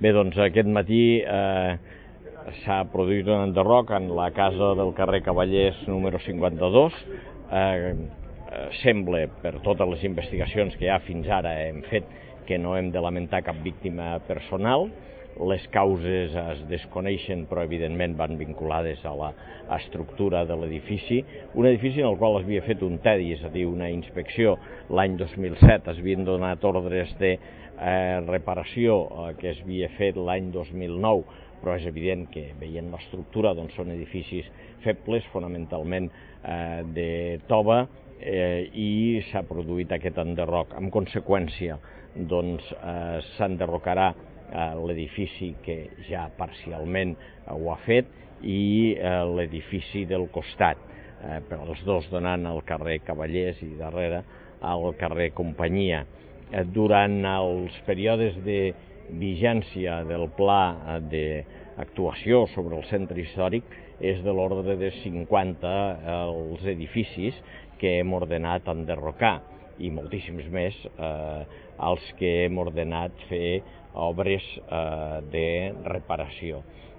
Bé, doncs aquest matí s'ha produït un enderroc en la casa del carrer Cavallers número 52. Sembla, per totes les investigacions que ja fins ara hem fet, que no hem de lamentar cap víctima personal. Les causes es desconeixen, però evidentment van vinculades a l'estructura de l'edifici. Un edifici en el qual s'havia fet un TEDI, és a dir, una inspecció l'any 2007. Es havien donat ordres de reparació que s'havia fet l'any 2009, però és evident que, veient l'estructura, doncs són edificis febles, fonamentalment de tova, i s'ha produït aquest enderroc. En conseqüència, doncs s'enderrocarà l'edifici que ja parcialment ho ha fet i l'edifici del costat, els dos donant al carrer Cavallers i darrere al carrer Companyia. Durant els períodes de vigència del pla d'actuació sobre el centre històric és de l'ordre de 50 els edificis que hem ordenat enderrocar i moltíssims més els que hem ordenat fer obres de reparació.